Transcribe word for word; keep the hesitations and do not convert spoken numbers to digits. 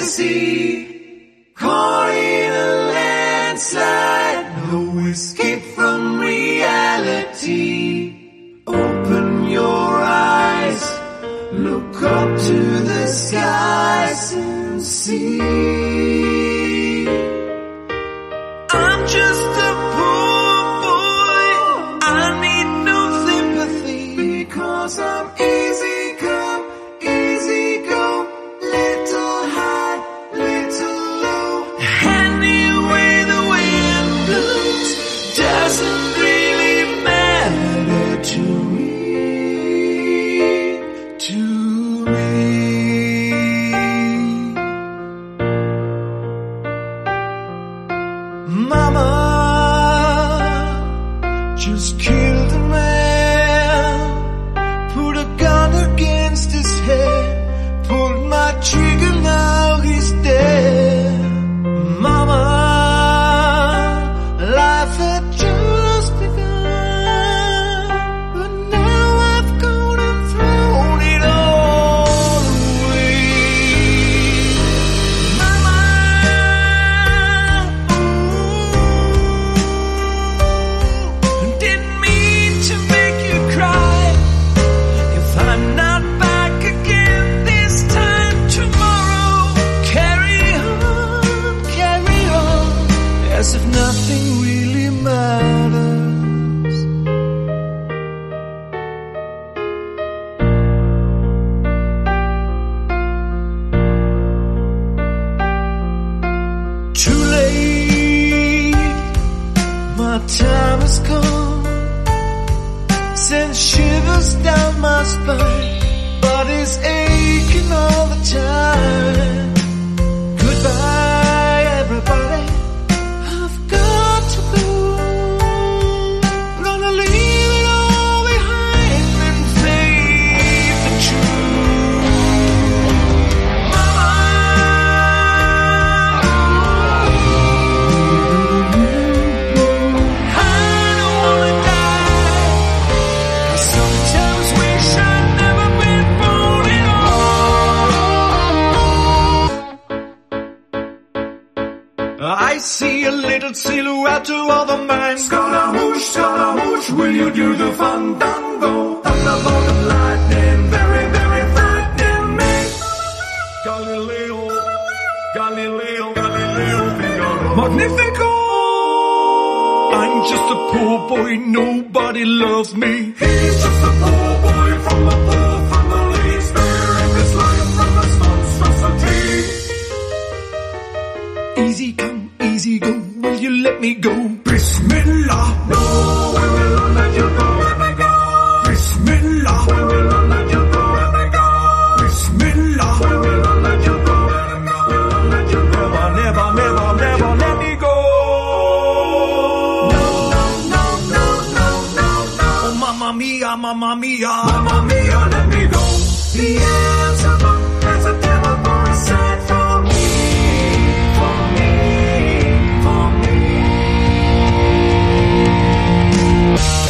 ecstasy, caught in a landslide, no escape from reality. Open your eyes, look up to the skies and see. I'm just a poor boy, I need no sympathy, because I'm easy come, easy go, little high, little low. Anyway the wind blows doesn't really matter to me, to me. Mama just killed a man, put a gun against his head, pulled my trigger, now he's dead. Mama, life had just begun, but now I've gone and thrown it all away. Mama, ooh, didn't mean to make you cry. If I'm not back again this time tomorrow, carry on, carry on, as if nothing really matters. Too late, my time has come, sends shivers down my spine, body's aching all the time. Goodbye everybody, I've got to go, gonna leave it all behind and face the truth. Mama, I don't wanna die, I sometimes wish I'd never been born at all. I see a little silhouette of a man. Scaramouche, Scaramouche, will you do the fandango? Thunderbolt and lightning, very, very frightening me. Galileo, Galileo, Galileo, Figaro. Magnifico! I'm just a poor boy, nobody loves me. He's just a poor boy from a poor family, sparing his life from this monstrosity. Easy come, easy go, will you let me go? Bismillah, no, we will not let you go, let me go. Bismillah, we will not let you go, let me go. Bismillah, we will not let you go, let me go, we will not let you go. Never, never, never, never let me go. No, no, no, no, no, no. Oh, mamma mia, mamma mia, mamma mia, let me go. The answer has a devil voice said for me, for me, for me.